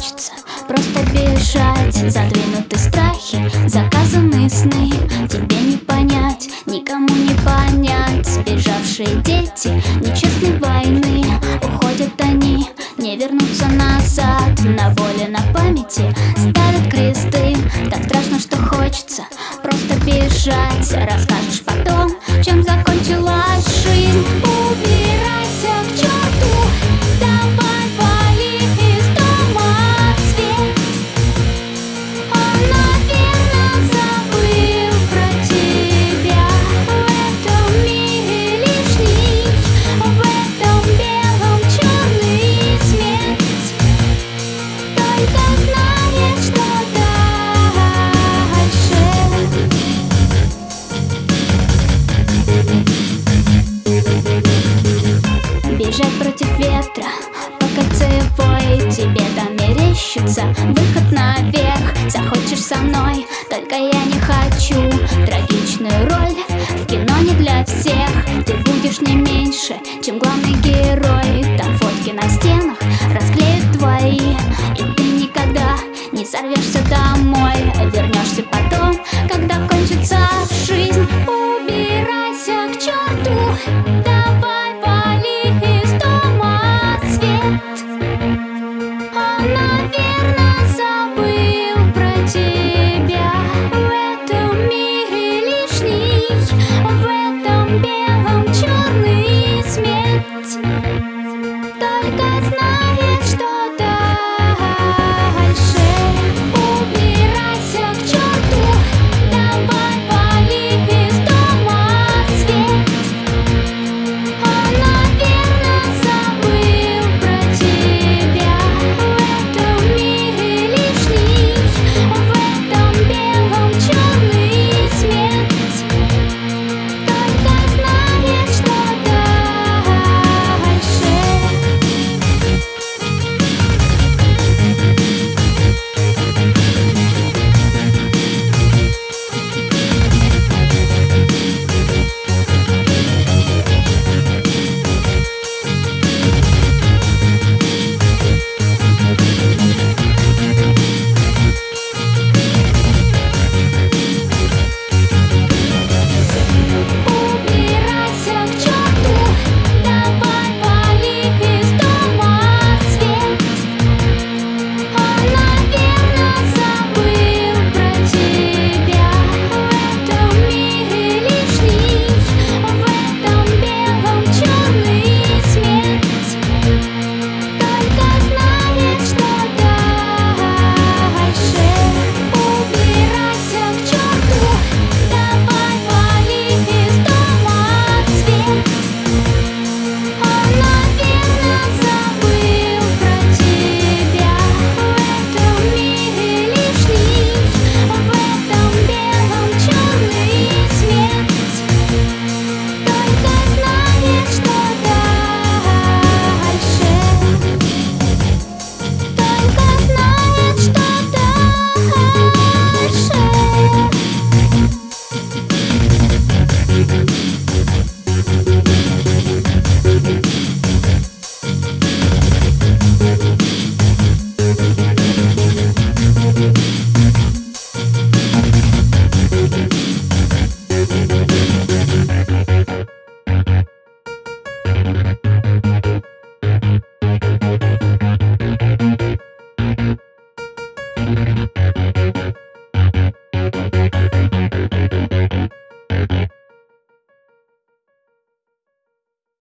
хочется просто бежать. Задвинуты страхи, заказаны сны. Тебе не понять, никому не понять. Сбежавшие дети нечестной войны. Уходят они, не вернутся назад. На боли, на памяти ставят кресты. Так страшно, что хочется просто бежать. Расскажешь потом, чем закончилась жизнь. Убирайся к черту, давай вали из дома свет. Он, наверное, забыл про тебя. В этом мире лишний, в этом белом черный смерть. Только знает, что дальше. Бежать против ветра, по кольцевой. Тебе там мерещится выход наверх. Захочешь со мной, только я не хочу. Трагичную роль в кино не для всех. Ты будешь не меньше, чем главный герой. Там фотки на стенах расклеят твои. И ты никогда не сорвешься домой. Вернешься потом, когда кончится жизнь. Убирайся к черту.